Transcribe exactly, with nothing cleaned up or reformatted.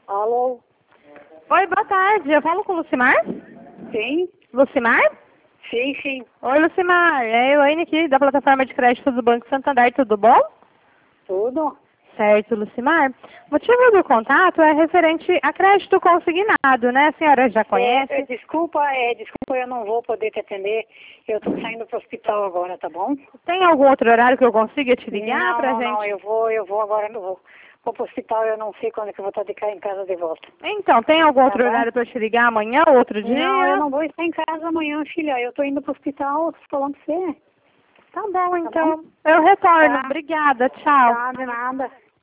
Alô? Oi, boa tarde. Eu falo com o Lucimar? Sim? Lucimar? Sim, sim. Oi, Lucimar. É a Elaine aqui, da plataforma de crédito do Banco Santander. Tudo bom? Tudo? Certo, Lucimar. O motivo do contato é referente a crédito consignado, né? A senhora já conhece? É, é, desculpa, é, desculpa, eu não vou poder te atender. Eu tô saindo pro hospital agora, tá bom? Tem algum outro horário que eu consiga te ligar não, pra não, gente? não, eu vou, eu vou agora, eu vou, vou pro hospital, eu não sei quando é que eu vou estar de cá em casa de volta. Então, tem algum Tá outro bom? horário pra eu te ligar amanhã, outro dia? Não, eu não vou estar em casa amanhã, filha. Eu tô indo pro hospital, tô falando pra você. Tá bom, Tá então. bom? Eu retorno. Tá. Obrigada. Tchau. Tá, de nada.